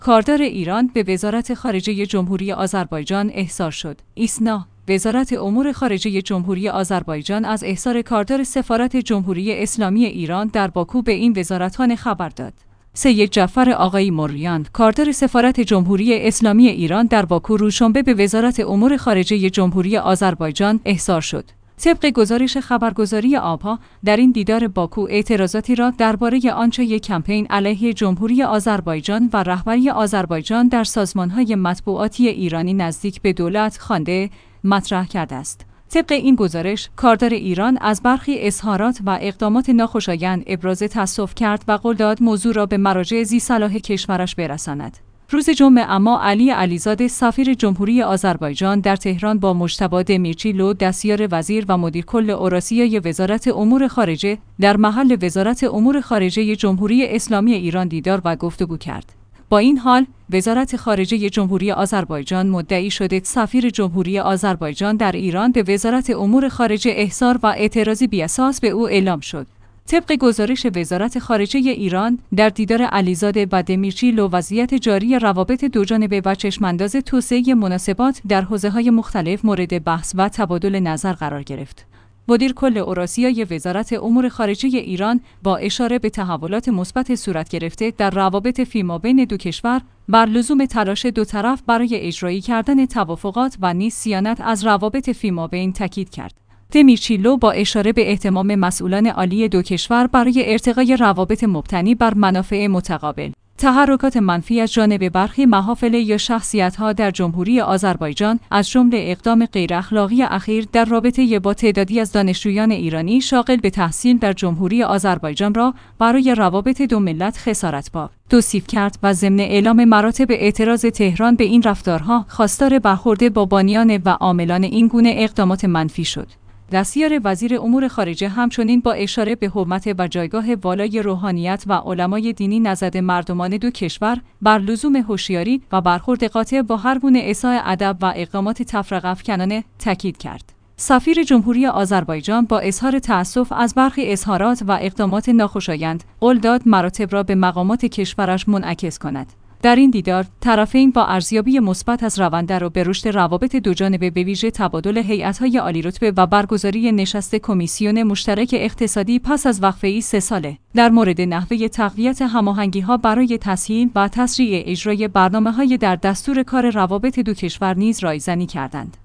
کاردار ایران به وزارت خارجه جمهوری آذربایجان احضار شد. ایسنا وزارت امور خارجه جمهوری آذربایجان از احضار کاردار سفارت جمهوری اسلامی ایران در باکو به این وزارتخانه خبر داد. سید جعفر آقایی موریان، کاردار سفارت جمهوری اسلامی ایران در باکو روشنبه به وزارت امور خارجه جمهوری آذربایجان احضار شد. طبق گزارش خبرگزاری آبها، در این دیدار باکو اعتراضاتی را درباره آنچه یک کمپین علیه جمهوری آذربایجان و رهبری آذربایجان در سازمان‌های مطبوعاتی ایرانی نزدیک به دولت خوانده مطرح کرده است. طبق این گزارش، کاردار ایران از برخی اظهارات و اقدامات ناخوشایند ابراز تأسف کرد و قول داد موضوع را به مراجع ذی‌صلاح کشورش برساند. روز جمعه اما علی علیزاده سفیر جمهوری آذربایجان در تهران با مجتبی دمیرچیلو دستیار وزیر و مدیر کل اوراسیای وزارت امور خارجه در محل وزارت امور خارجه جمهوری اسلامی ایران دیدار و گفتگو کرد. با این حال، وزارت خارجه جمهوری آذربایجان مدعی شده سفیر جمهوری آذربایجان در ایران به وزارت امور خارجه احضار و اعتراضی بی‌اساس به او اعلام شد. طبق گزارش وزارت خارجه ایران، در دیدار علیزاده و دمیرچیلو وضعیت جاری روابط دوجانبه و چشمانداز توسعه مناسبات در حوزه‌های مختلف مورد بحث و تبادل نظر قرار گرفت. مدیر کل اوراسیای وزارت امور خارجه ایران با اشاره به تحولات مثبت صورت گرفته در روابط فیمابین دو کشور بر لزوم تلاش دو طرف برای اجرایی کردن توافقات و نیز صیانت از روابط فیمابین تاکید کرد. دمیرچیلو با اشاره به اهتمام مسئولان عالی دو کشور برای ارتقای روابط مبتنی بر منافع متقابل، تحرکات منفی از جانب برخی محافل یا شخصیت‌ها در جمهوری آذربایجان از جمله اقدام غیراخلاقی اخیر در رابطه با تعدادی از دانشجویان ایرانی شاغل به تحصیل در جمهوری آذربایجان را برای روابط دو ملت خسارتبار توصیف کرد و ضمن اعلام مراتب اعتراض تهران به این رفتارها خواستار برخورد با بانیان و عاملان این گونه اقدامات منفی شد. دستیار وزیر امور خارجه همچنین با اشاره به حرمت و جایگاه والای روحانیت و علمای دینی نزد مردمان دو کشور بر لزوم هوشیاری و برخورد قاطع با هر گونه اساء ادب و اقدامات تفرقه‌افکنانه تاکید کرد. سفیر جمهوری آذربایجان با اظهار تأسف از برخی اظهارات و اقدامات ناخوشایند قول داد مراتب را به مقامات کشورش منعکس کند. در این دیدار، طرفین با ارزیابی مثبت از روند رو به رشد روابط دوجانبه به ویژه تبادل هیئت‌های عالی‌رتبه و برگزاری نشست کمیسیون مشترک اقتصادی پس از وقفه‌ای 3 ساله در مورد نحوه تقویت هماهنگی‌ها برای تسهیل و تسریع اجرای برنامه‌های در دستور کار روابط دو کشور نیز رایزنی کردند.